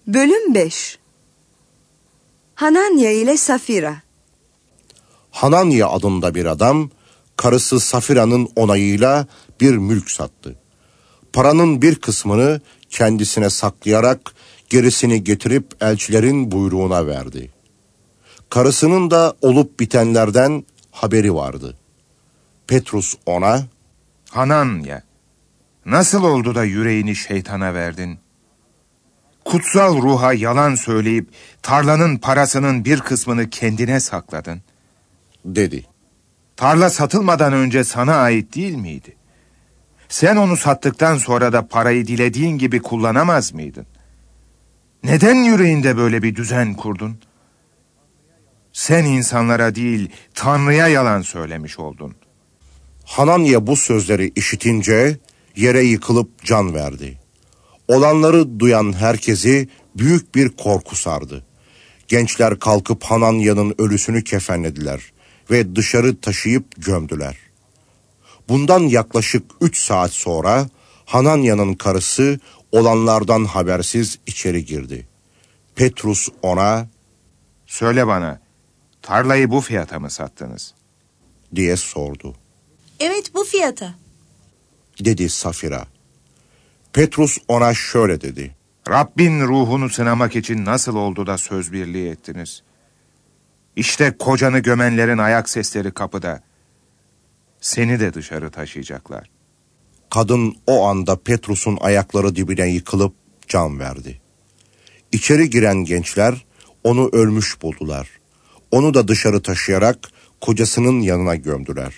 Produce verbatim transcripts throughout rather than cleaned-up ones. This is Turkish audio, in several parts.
Bölüm beş. Hananya ile Safira. Hananya adında bir adam, karısı Safira'nın onayıyla bir mülk sattı. Paranın bir kısmını kendisine saklayarak gerisini getirip elçilerin buyruğuna verdi. Karısının da olup bitenlerden haberi vardı. Petrus ona, "Hananya, nasıl oldu da yüreğini şeytana verdin? Kutsal ruha yalan söyleyip tarlanın parasının bir kısmını kendine sakladın," dedi. "Tarla satılmadan önce sana ait değil miydi? Sen onu sattıktan sonra da parayı dilediğin gibi kullanamaz mıydın? Neden yüreğinde böyle bir düzen kurdun? Sen insanlara değil, Tanrı'ya yalan söylemiş oldun." Hananya bu sözleri işitince yere yıkılıp can verdi. Olanları duyan herkesi büyük bir korku sardı. Gençler kalkıp Hananya'nın ölüsünü kefenlediler ve dışarı taşıyıp gömdüler. Bundan yaklaşık üç saat sonra Hananya'nın karısı olanlardan habersiz içeri girdi. Petrus ona, "Söyle bana, tarlayı bu fiyata mı sattınız?" diye sordu. "Evet, bu fiyata," dedi Safira. Petrus ona şöyle dedi. "Rabbin ruhunu sınamak için nasıl oldu da söz birliği ettiniz? İşte kocanı gömenlerin ayak sesleri kapıda. Seni de dışarı taşıyacaklar." Kadın o anda Petrus'un ayakları dibine yıkılıp can verdi. İçeri giren gençler onu ölmüş buldular. Onu da dışarı taşıyarak kocasının yanına gömdüler.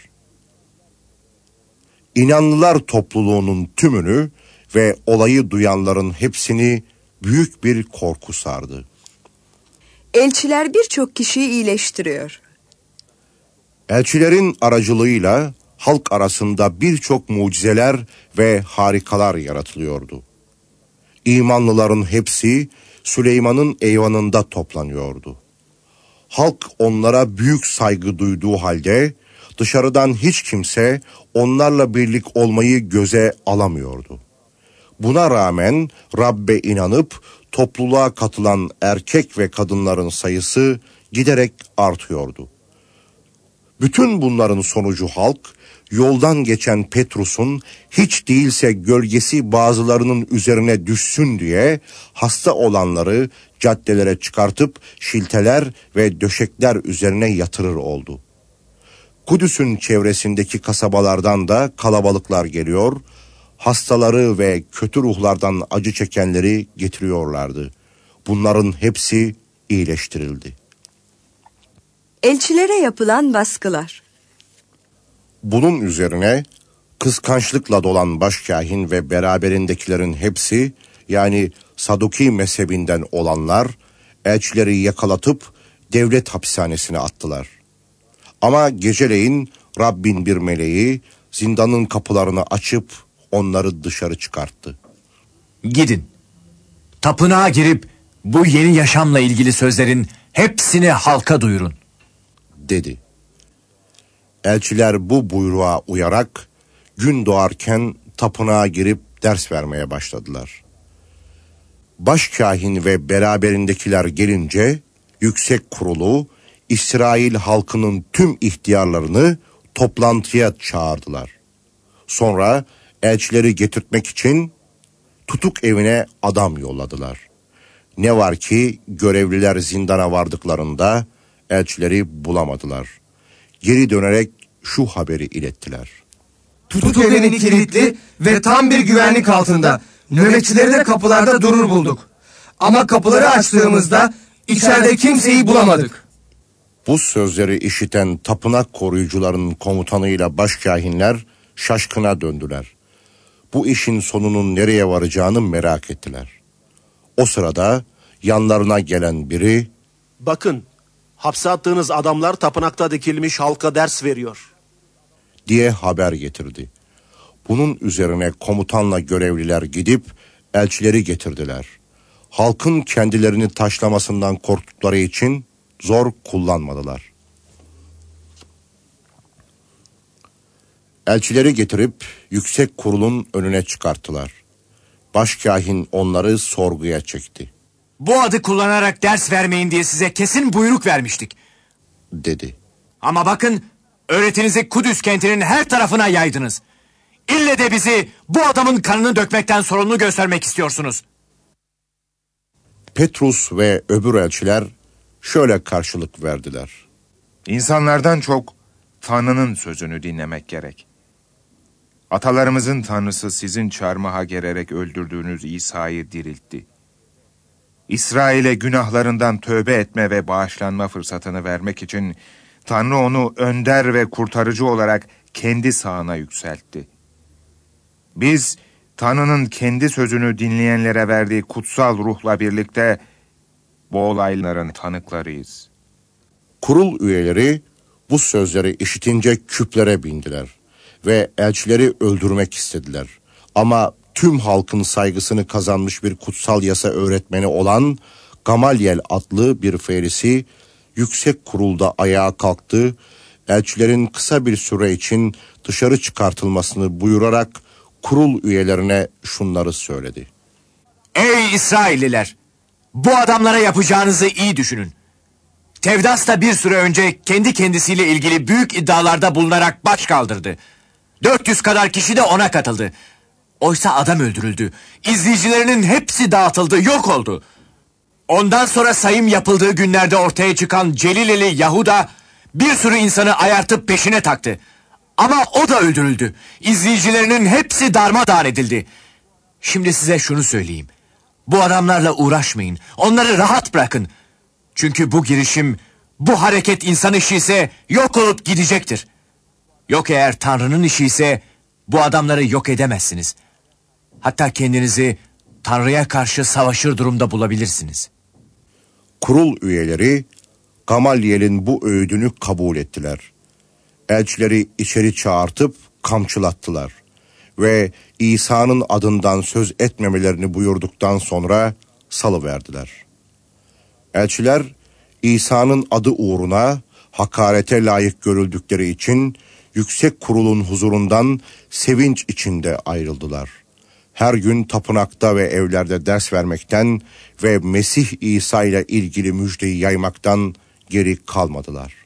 İnanlılar topluluğunun tümünü ve olayı duyanların hepsini büyük bir korku sardı. Elçiler birçok kişiyi iyileştiriyor. Elçilerin aracılığıyla halk arasında birçok mucizeler ve harikalar yaratılıyordu. İmanlıların hepsi Süleyman'ın eyvanında toplanıyordu. Halk onlara büyük saygı duyduğu halde dışarıdan hiç kimse onlarla birlik olmayı göze alamıyordu. Buna rağmen Rabbe inanıp topluluğa katılan erkek ve kadınların sayısı giderek artıyordu. Bütün bunların sonucu halk, yoldan geçen Petrus'un hiç değilse gölgesi bazılarının üzerine düşsün diye hasta olanları caddelere çıkartıp şilteler ve döşekler üzerine yatırır oldu. Kudüs'ün çevresindeki kasabalardan da kalabalıklar geliyor, hastaları ve kötü ruhlardan acı çekenleri getiriyorlardı. Bunların hepsi iyileştirildi. Elçilere yapılan baskılar. Bunun üzerine kıskançlıkla dolan başkâhin ve beraberindekilerin hepsi, yani Saduki mezhebinden olanlar, elçileri yakalatıp devlet hapishanesine attılar. Ama geceleyin Rabbin bir meleği zindanın kapılarını açıp onları dışarı çıkarttı. "Gidin, tapınağa girip bu yeni yaşamla ilgili sözlerin hepsini halka duyurun," dedi. Elçiler bu buyruğa uyarak gün doğarken tapınağa girip ders vermeye başladılar. Başkâhin ve beraberindekiler gelince yüksek kurulu İsrail halkının tüm ihtiyarlarını toplantıya çağırdılar. Sonra elçileri getirtmek için tutuk evine adam yolladılar. Ne var ki görevliler zindana vardıklarında elçileri bulamadılar. Geri dönerek şu haberi ilettiler. "Tutuk evini kilitli ve tam bir güvenlik altında. Nöbetçileri de kapılarda durur bulduk. Ama kapıları açtığımızda içeride kimseyi bulamadık." Bu sözleri işiten tapınak koruyucularının komutanıyla başkâhinler şaşkına döndüler. Bu işin sonunun nereye varacağını merak ettiler. O sırada yanlarına gelen biri, "Bakın, hapse attığınız adamlar tapınakta dikilmiş halka ders veriyor," diye haber getirdi. Bunun üzerine komutanla görevliler gidip elçileri getirdiler. Halkın kendilerini taşlamasından korktukları için zor kullanmadılar. Elçileri getirip yüksek kurulun önüne çıkarttılar. Başkâhin onları sorguya çekti. Bu adı kullanarak ders vermeyin diye size kesin buyruk vermiştik. Dedi. Ama bakın, öğretinizi Kudüs kentinin her tarafına yaydınız. İlle de bizi bu adamın kanını dökmekten sorumlu göstermek istiyorsunuz. Petrus ve öbür elçiler şöyle karşılık verdiler. İnsanlardan çok Tanrı'nın sözünü dinlemek gerek. Atalarımızın Tanrısı sizin çarmıha gererek öldürdüğünüz İsa'yı diriltti. İsrail'e günahlarından tövbe etme ve bağışlanma fırsatını vermek için Tanrı onu önder ve kurtarıcı olarak kendi sağına yükseltti. Biz Tanrı'nın kendi sözünü dinleyenlere verdiği kutsal ruhla birlikte bu olayların tanıklarıyız. Kurul üyeleri bu sözleri işitince küplere bindiler ve elçileri öldürmek istediler. Ama tüm halkın saygısını kazanmış bir kutsal yasa öğretmeni olan Gamalyel adlı bir ferisi yüksek kurulda ayağa kalktı, elçilerin kısa bir süre için dışarı çıkartılmasını buyurarak kurul üyelerine şunları söyledi. Ey İsrailliler! Bu adamlara yapacağınızı iyi düşünün. Tevdas da bir süre önce kendi kendisiyle ilgili büyük iddialarda bulunarak baş kaldırdı. dört yüz kadar kişi de ona katıldı. Oysa adam öldürüldü. İzleyicilerinin hepsi dağıtıldı, yok oldu. Ondan sonra sayım yapıldığı günlerde ortaya çıkan Celileli Yahuda bir sürü insanı ayartıp peşine taktı. Ama o da öldürüldü. İzleyicilerinin hepsi darmadağın edildi. Şimdi size şunu söyleyeyim. Bu adamlarla uğraşmayın. Onları rahat bırakın. Çünkü bu girişim, bu hareket insan işi ise yok olup gidecektir. Yok eğer Tanrı'nın işi ise bu adamları yok edemezsiniz. Hatta kendinizi Tanrı'ya karşı savaşır durumda bulabilirsiniz. Kurul üyeleri Gamalyel'in bu öğüdünü kabul ettiler. Elçileri içeri çağırtıp kamçılattılar ve İsa'nın adından söz etmemelerini buyurduktan sonra salıverdiler. Elçiler İsa'nın adı uğruna hakarete layık görüldükleri için yüksek kurulun huzurundan sevinç içinde ayrıldılar. Her gün tapınakta ve evlerde ders vermekten ve Mesih İsa ile ilgili müjdeyi yaymaktan geri kalmadılar.